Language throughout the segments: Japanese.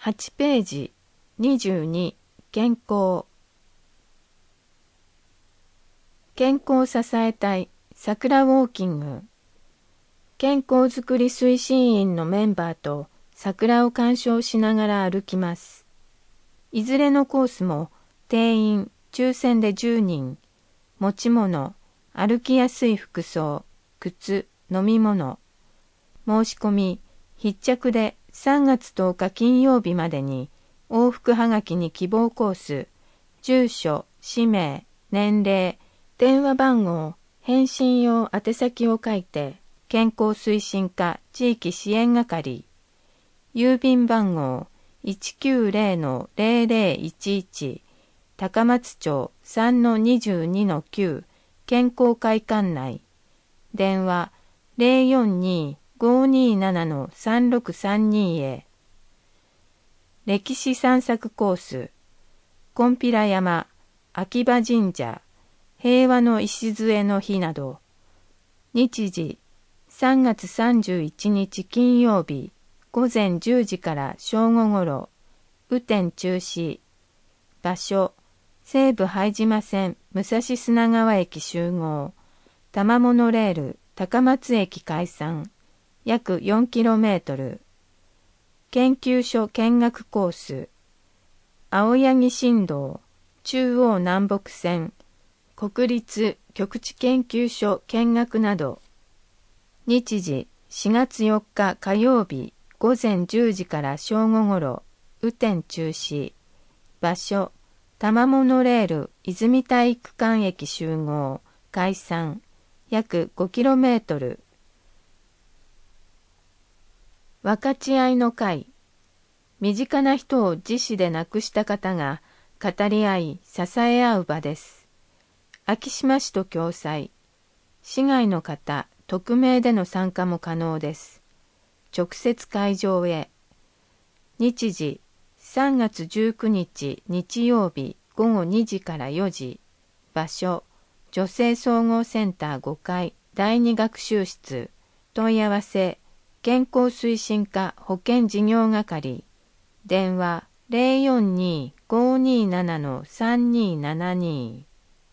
8ページ22健康支え隊桜ウォーキング健康づくり推進員のメンバーと桜を鑑賞しながら歩きます。いずれのコースも定員抽選で10人、持ち物、歩きやすい服装、靴、飲み物、申し込み、必着で3月10日金曜日までに往復はがきに希望コース、住所、氏名、年齢、電話番号、返信用宛先を書いて、健康推進課地域支援係、郵便番号 190-0011 高松町 3-22-9 健康会館内、電話 042-527-3632 へ。歴史散策コース、金毘羅山、秋葉神社、平和の礎の日など、日時3月31日金曜日午前10時から正午ごろ、雨天中止。場所、西武拝島線武蔵砂川駅集合、多摩モノレール高松駅解散、約 4km。研究所見学コース、青柳新道、中央南北線、国立極地研究所見学など、日時4月4日火曜日午前10時から正午ごろ、雨天中止。場所、多摩モノレール泉体育館駅集合、解散、約 5km。分かち合いの会、身近な人を自死で亡くした方が語り合い支え合う場です。昭島市と共催、市外の方、匿名での参加も可能です。直接会場へ。日時、3月19日日曜日午後2時から4時。場所、女性総合センター5階第2学習室。問い合わせ、健康推進課保健事業係。電話、042-527-3272。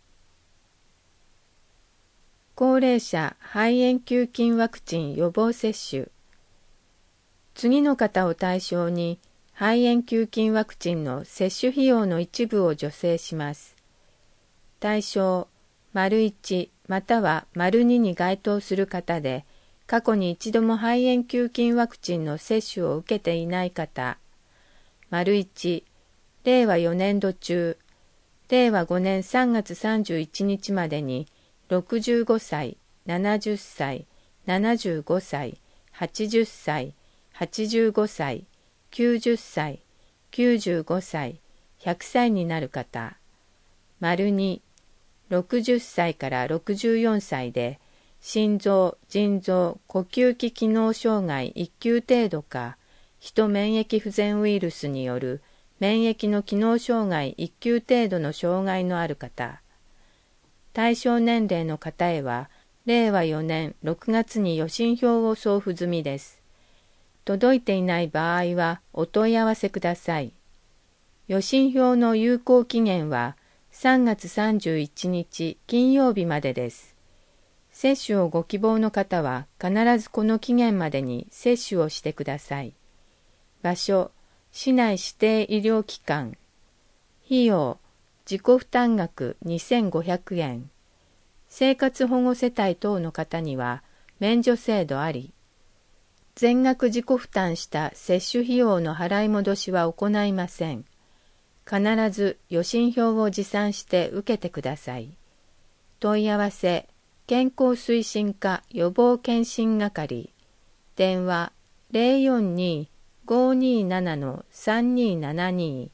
高齢者肺炎球菌ワクチン予防接種。次の方を対象に肺炎球菌ワクチンの接種費用の一部を助成します。対象、①または②に該当する方で、過去に一度も肺炎球菌ワクチンの接種を受けていない方、①令和4年度中、令和5年3月31日までに65歳、70歳、75歳、80歳、85歳、90歳、95歳、100歳になる方、②60歳から64歳で、心臓、腎臓、呼吸器機能障害1級程度か、ヒト免疫不全ウイルスによる免疫の機能障害1級程度の障害のある方。対象年齢の方へは、令和4年6月に予診票を送付済みです。届いていない場合はお問い合わせください。予診票の有効期限は3月31日金曜日までです。接種をご希望の方は必ずこの期限までに接種をしてください。場所、市内指定医療機関。費用、自己負担額2500円。生活保護世帯等の方には免除制度あり。全額自己負担した接種費用の払い戻しは行いません。必ず予診票を持参して受けてください。問い合わせ、健康推進課予防検診係。電話042-527-3272。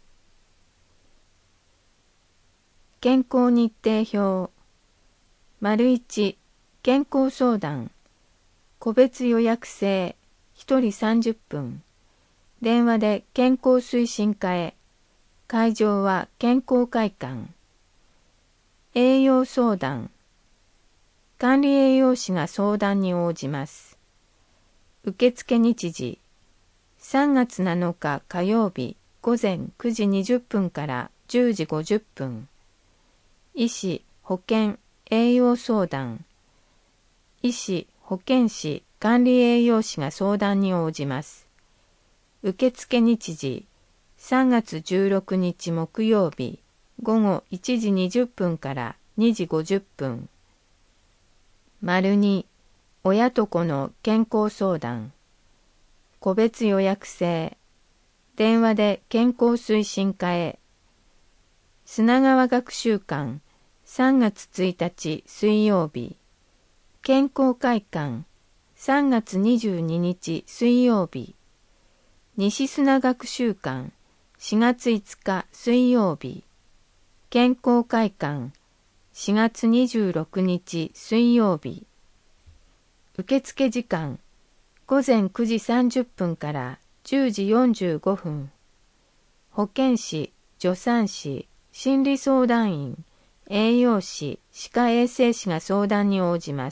健康日程表。①健康相談。個別予約制。1人30分。電話で健康推進課へ。会場は健康会館。栄養相談。管理栄養士が相談に応じます。受付日時。 3月7日火曜日午前9時20分から10時50分。医師、保健、栄養相談。医師、保健師、管理栄養士が相談に応じます。受付日時、3月16日木曜日、午後1時20分から2時50分。2、親と子の健康相談。個別予約制。電話で健康推進課へ。砂川学習館、3月1日水曜日。健康会館、3月22日水曜日。西砂学習館、4月5日水曜日。健康会館、4月26日水曜日。受付時間、午前9時30分から10時45分。保健師、助産師、心理相談員、栄養士、歯科衛生士が相談に応じます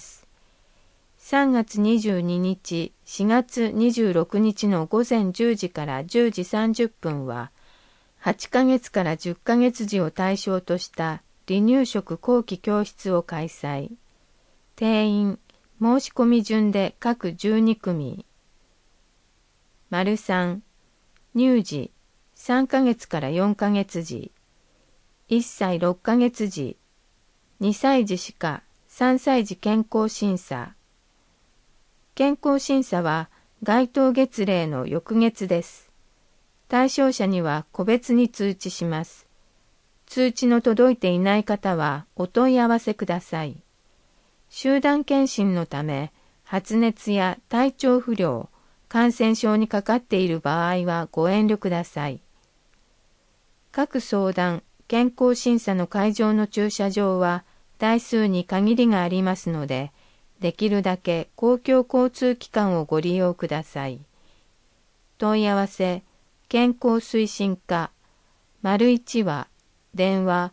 。3月22日、4月26日の午前10時から10時30分は、8ヶ月から10ヶ月児を対象とした離乳食後期教室を開催。定員、申し込み順で各12組。3、乳児、3ヶ月から4ヶ月児、1歳6ヶ月児、2歳児歯科、3歳児健康審査。健康審査は該当月齢の翌月です。対象者には個別に通知します。通知の届いていない方はお問い合わせください。集団検診のため、発熱や体調不良、感染症にかかっている場合はご遠慮ください。各相談、健康審査の会場の駐車場は台数に限りがありますので、できるだけ公共交通機関をご利用ください。問い合わせ、健康推進課、01は、電話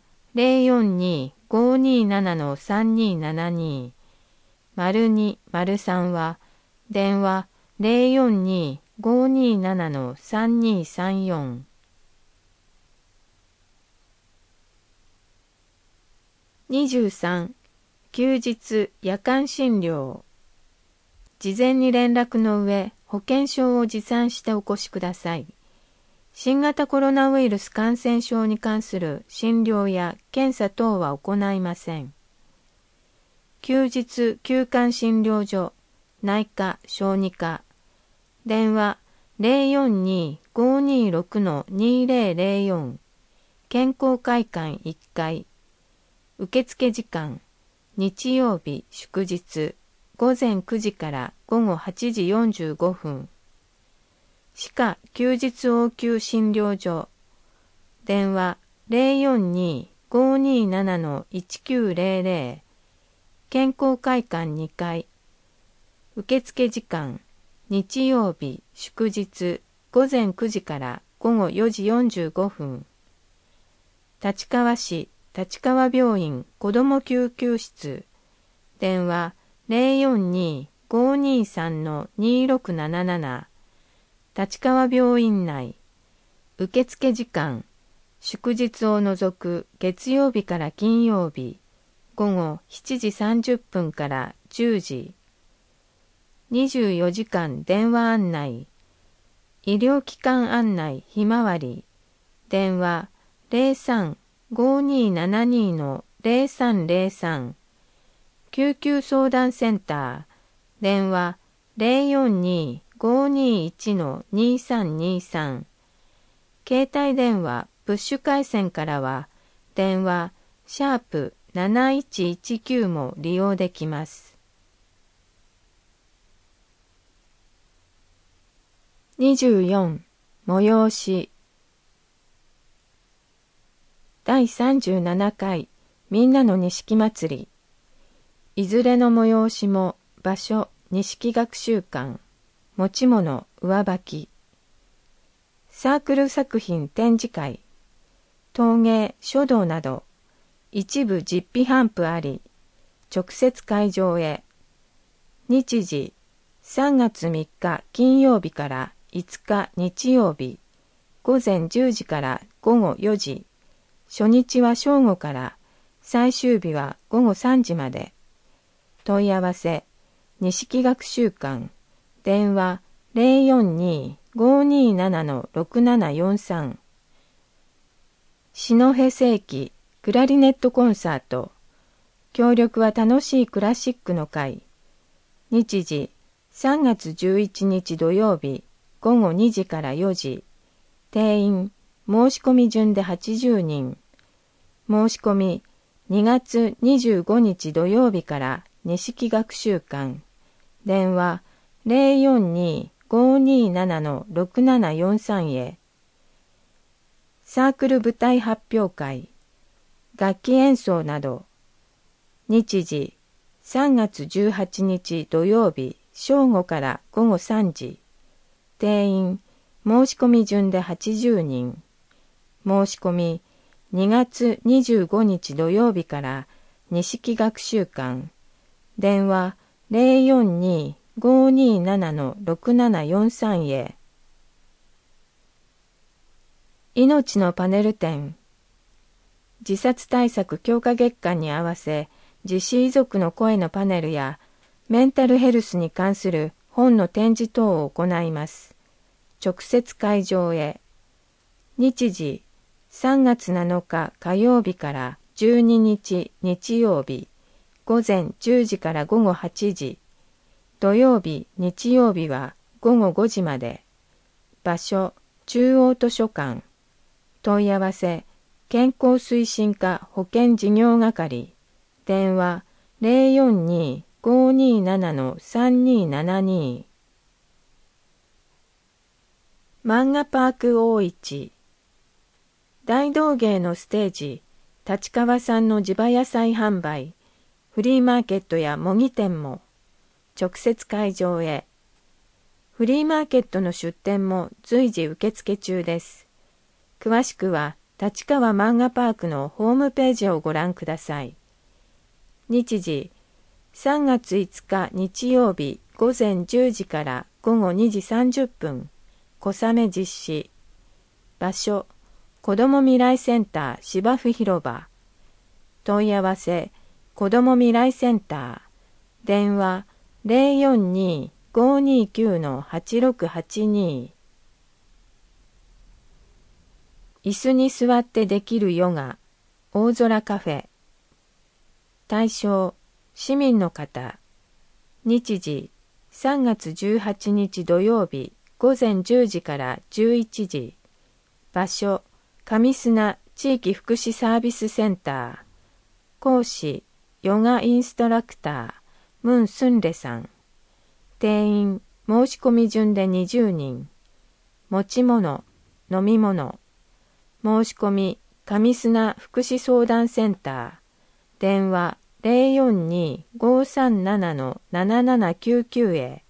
042-527-3272、02、03は、電話 042-527-3234。23、休日夜間診療。事前に連絡の上、保険証を持参してお越しください。新型コロナウイルス感染症に関する診療や検査等は行いません。休日休館診療所、内科・小児科。電話 042-526-2004。健康会館1階。受付時間、日曜日祝日、午前9時から午後8時45分。歯科休日応急診療所。電話 042-527-1900。健康会館2階。受付時間、日曜日祝日、午前9時から午後4時45分。立川市立川病院子ども救急室。電話 042-523-2677。立川病院内。受付時間、祝日を除く月曜日から金曜日、午後7時30分から10時。24時間電話案内。医療機関案内ひまわり。電話 03-5272-0303。救急相談センター。電話 042-521-2323。携帯電話プッシュ回線からは電話#7119も利用できます。24、催し。第37回みんなの錦祭り。いずれの催しも場所錦学習館、持ち物上履き。サークル作品展示会、陶芸書道など一部実費頒布あり、直接会場へ。日時3月3日金曜日から 5日日曜日、午前10時から午後4時、初日は正午から最終日は午後3時まで。問い合わせ、錦学習館、電話042-527-6743。篠戸世紀クラリネットコンサート。協力は楽しいクラシックの会。日時、3月11日土曜日、午後2時から4時。定員、申し込み順で80人。申し込み、2月25日土曜日から錦学習館。電話042-527-6743へ。サークル舞台発表会、楽器演奏など。日時、3月18日土曜日正午から午後3時。定員、申し込み順で80人。申し込み、2月25日土曜日から錦学習館。電話042-527-6743へ。命のパネル展。自殺対策強化月間に合わせ、自死遺族の声のパネルやメンタルヘルスに関する本の展示等を行います。直接会場へ。日時、3月7日火曜日から12日日曜日、午前10時から午後8時。土曜日、日曜日は午後5時まで。場所、中央図書館。問い合わせ、健康推進課保健事業係。電話042-527-3272。漫画パーク大市。大道芸のステージ、立川産の地場野菜販売、フリーマーケットや模擬店も。直接会場へ。フリーマーケットの出店も随時受付中です。詳しくは立川漫画パークのホームページをご覧ください。日時、3月5日日曜日午前10時から午後2時30分、小雨実施。場所、子ども未来センター芝生広場。問い合わせ、子ども未来センター。電話042-529-8682。椅子に座ってできるヨガ、大空カフェ。対象、市民の方。日時、3月18日土曜日、午前10時から11時。場所、上砂地域福祉サービスセンター。講師、ヨガインストラクター、ムン・スンレさん。定員、申し込み順で20人。持ち物、飲み物。申し込み、上砂福祉相談センター。電話042-537-7799へ。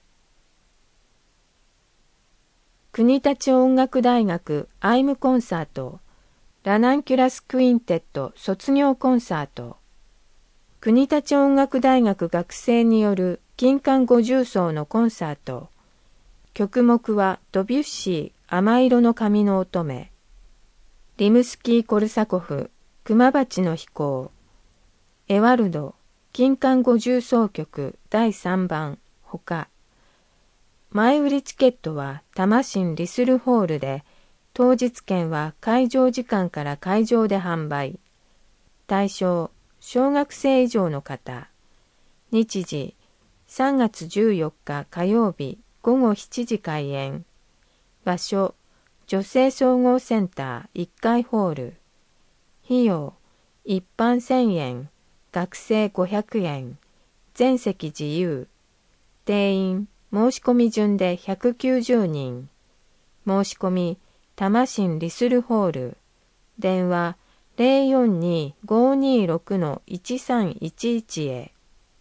国立音楽大学アイムコンサート、ラナンキュラスクインテッド卒業コンサート。国立音楽大学学生による金管五重奏のコンサート。曲目はドビュッシー甘色の髪の乙女。リムスキー・コルサコフ、熊鉢の飛行。エワルド、金管五重奏曲第3番、ほか。前売りチケットは多摩市リスルホールで、当日券は会場時間から会場で販売。対象、小学生以上の方。日時、3月14日火曜日午後7時開演。場所、女性総合センター1階ホール。費用、一般1000円、学生500円、全席自由。定員、申し込み順で190人。申し込み、多摩市リスルホール。電話042-526-1311へ。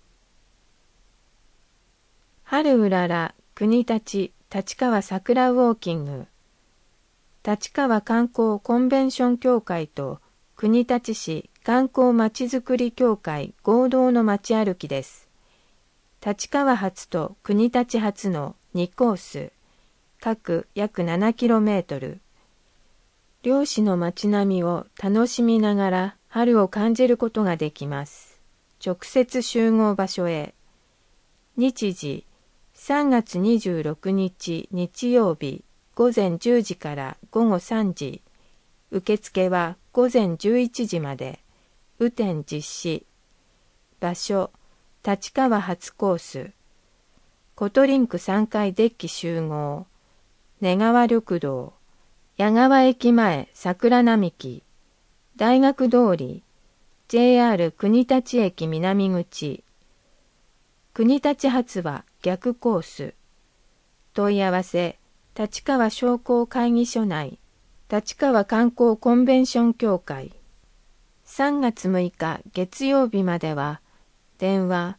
春うらら国立立川桜ウォーキング。立川観光コンベンション協会と国立市観光まちづくり協会合同の街歩きです。立川発と国立発の2コース。 各約 7km。漁師の街並みを楽しみながら春を感じることができます。直接集合場所へ。日時、3月26日日曜日午前10時から午後3時。受付は午前11時まで。雨天実施。場所、立川初コース。コトリンク3階デッキ集合。根川緑道。矢川駅前桜並木。大学通り。JR 国立駅南口。国立発は逆コース。問い合わせ、立川商工会議所内。立川観光コンベンション協会。3月6日月曜日までは、電話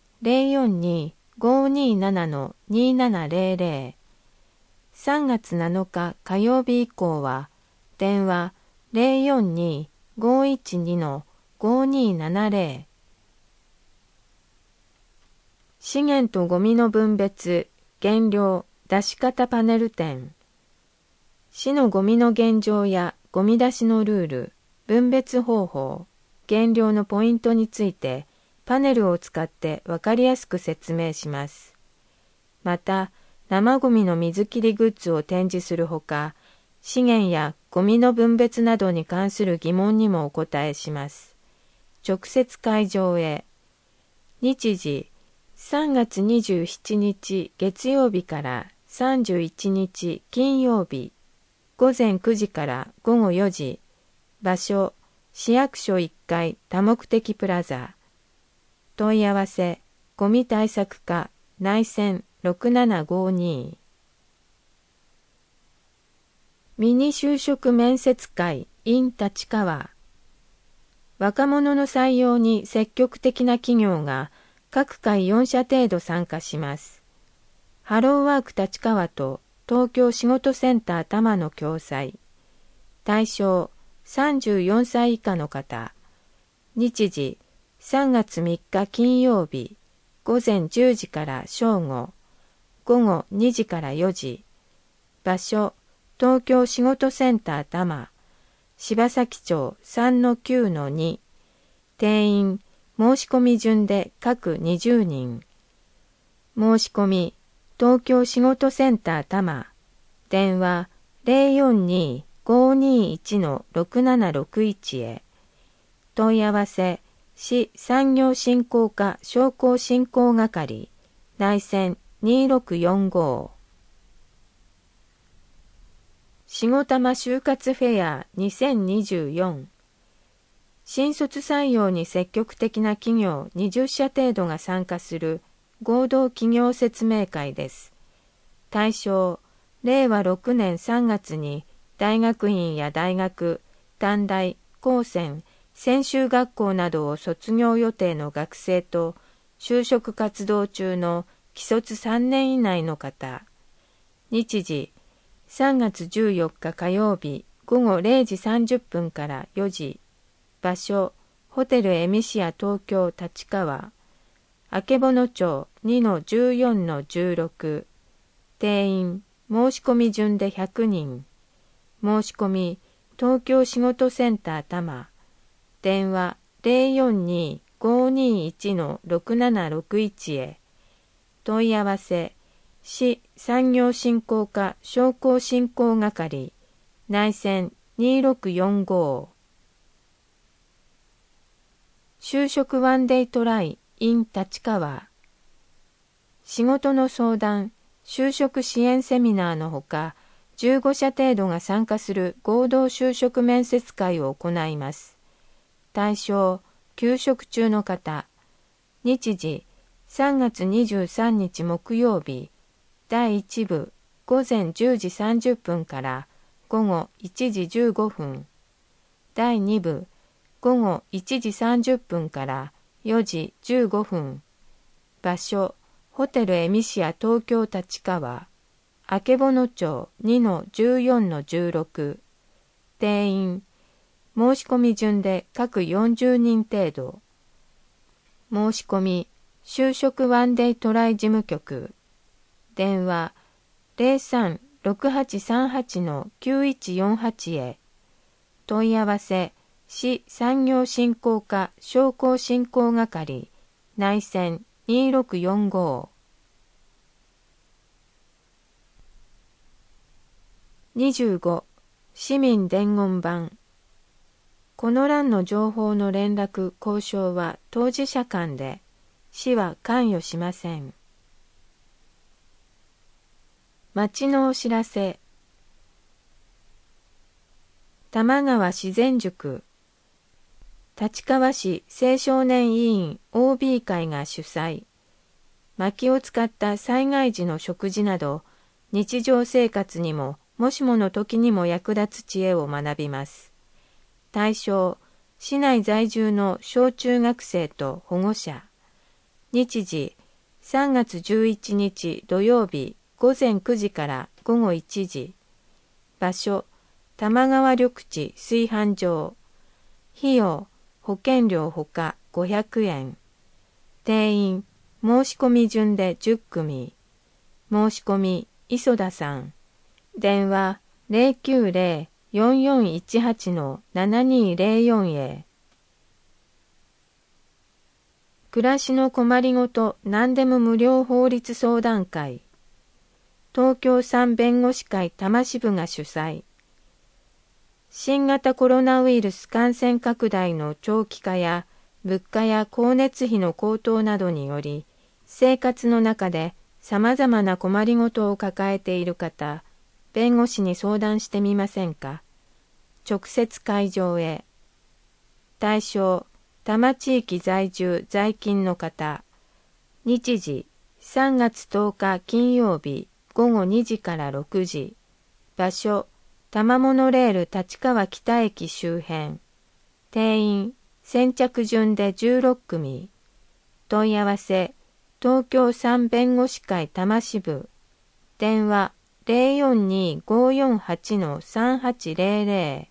042-527-2700。3月7日火曜日以降は、電話 042-512-5270。資源とゴミの分別、減量、出し方パネル展。市のゴミの現状やゴミ出しのルール、分別方法、減量のポイントについて、パネルを使ってわかりやすく説明します。また、生ゴミの水切りグッズを展示するほか、資源やゴミの分別などに関する疑問にもお答えします。直接会場へ。日時、3月27日月曜日から31日金曜日、午前9時から午後4時。場所、市役所1階多目的プラザ。問い合わせ、ゴミ対策課内線6752。ミニ就職面接会 in 立川。若者の採用に積極的な企業が各回4社程度参加します。ハローワーク立川と東京仕事センター多摩の共催。対象34歳以下の方。日時3月3日金曜日午前10時から正午。午後2時から4時。場所、東京仕事センター多摩。柴崎町 3-9-2。定員、申し込み順で各20人。申し込み、東京仕事センター多摩。電話 042-521-6761 へ。問い合わせ、市産業振興課商工振興係。内線2645。しごたま就活フェア2024。新卒採用に積極的な企業20社程度が参加する合同企業説明会です。対象、令和6年3月に大学院や大学、短大、高専、専修学校などを卒業予定の学生と就職活動中の既卒3年以内の方。日時、3月14日火曜日午後0時30分から4時。場所、ホテルエミシア東京立川。曙町 2-14-16。定員、申し込み順で100人。申し込み、東京仕事センター多摩。電話 042-521-6761 へ。問い合わせ、市産業振興課商工振興係。内線2645。就職ワンデイトライ in 立川。仕事の相談、就職支援セミナーのほか、15社程度が参加する合同就職面接会を行います。対象、休職中の方。日時、3月23日木曜日、第1部、午前10時30分から午後1時15分。第2部、午後1時30分から4時15分。場所、ホテルエミシア東京立川。曙町 2-14-16。定員、申し込み順で各40人程度。申し込み、就職ワンデイトライ事務局。電話 6838-9148へ。問い合わせ、市産業振興課商工振興係、内線2645。25. 市民伝言板。この欄の情報の連絡・交渉は当事者間で、市は関与しません。町のお知らせ。玉川自然塾、立川市青少年委員 OB 会が主催。薪を使った災害時の食事など、日常生活にももしもの時にも役立つ知恵を学びます。対象、市内在住の小中学生と保護者。日時、3月11日土曜日午前9時から午後1時。場所、玉川緑地炊飯場。費用、保険料ほか500円。定員、申し込み順で10組。申し込み、磯田さん。電話、090-4418-7204へ。暮らしの困りごと何でも無料法律相談会。東京産弁護士会多摩支部が主催。新型コロナウイルス感染拡大の長期化や物価や光熱費の高騰などにより、生活の中で様々な困りごとを抱えている方、弁護士に相談してみませんか。直接会場へ。対象、多摩地域在住在勤の方。日時、3月10日金曜日午後2時から6時。場所、多摩モノレール立川北駅周辺。定員、先着順で16組。問い合わせ、東京産弁護士会多摩支部。電話、042-548-3800。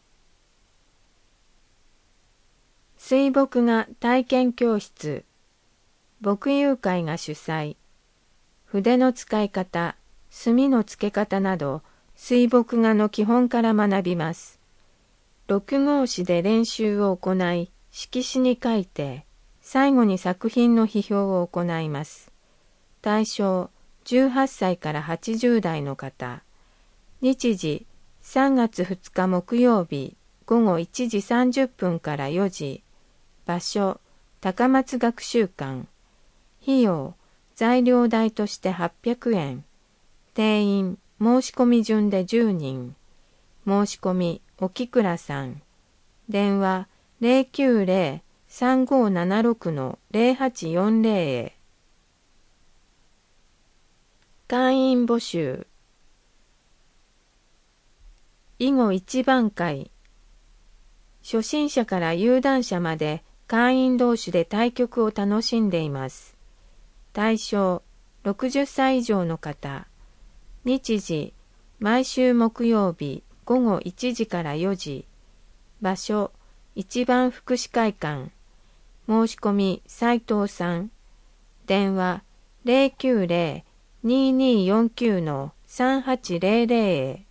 水墨画体験教室。墨友会が主催。筆の使い方、墨の付け方など、水墨画の基本から学びます。6号紙で練習を行い、色紙に書いて、最後に作品の批評を行います。対象、18歳から80代の方。日時、3月2日木曜日午後1時30分から4時。場所、高松学習館。費用、材料代として800円。定員、申し込み順で10人。申し込み、沖倉さん。電話、090-3576-0840へ。会員募集。囲碁一番会。初心者から有段者まで会員同士で対局を楽しんでいます。対象、60歳以上の方。日時、毎週木曜日午後1時から4時。場所、一番福祉会館。申し込み、斉藤さん。電話、090-2249-3800へ。